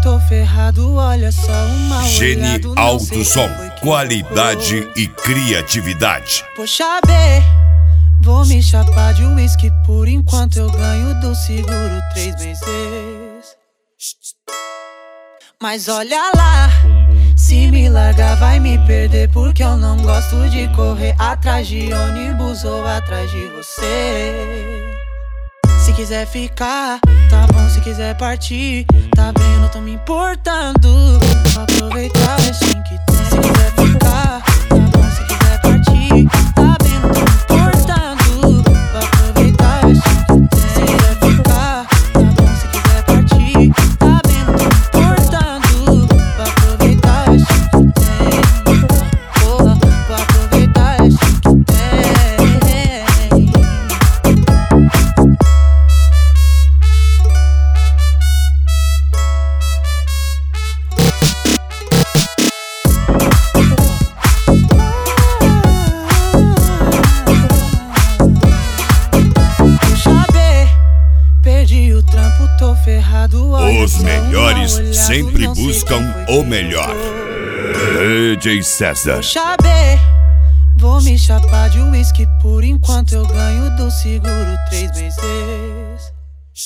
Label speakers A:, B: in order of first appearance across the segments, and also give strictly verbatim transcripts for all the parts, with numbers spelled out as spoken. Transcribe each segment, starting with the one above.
A: tô ferrado, olha só uma
B: Gene
A: olhado,
B: Alto Som, qualidade e criatividade.
A: Poxa B, vou me chapar de uísque, por enquanto eu ganho do seguro três meses. Mas olha lá, se me largar vai me perder, porque eu não gosto de correr atrás de ônibus ou atrás de você. Se quiser ficar, tá bom, se quiser partir, tá bem, eu não tô me importando. Vou aproveitar o restinho que tem. Se quiser ficar, tá bom, se quiser partir, tá bem, eu não tô me importando. Vou aproveitar o restinho que tem. Se quiser ficar, tá bom, se quiser partir, tá bem, eu não tô me importando. Vou aproveitar o restinho que tem. Porra, vou aproveitar o restinho que tem. Perdi o trampo, tô ferrado.
B: Os melhores sempre buscam o melhor. D J César.
A: Poxa B, vou me chapar de uísque, por enquanto eu ganho do seguro três meses.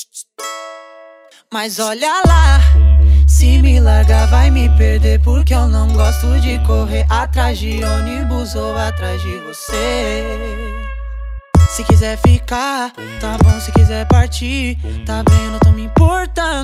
A: Mas olha lá, se me largar vai me perder, porque eu não gosto de correr atrás de ônibus ou atrás de você. Se quiser ficar, tá bom, se quiser partir, tá bem, eu não tô me importando.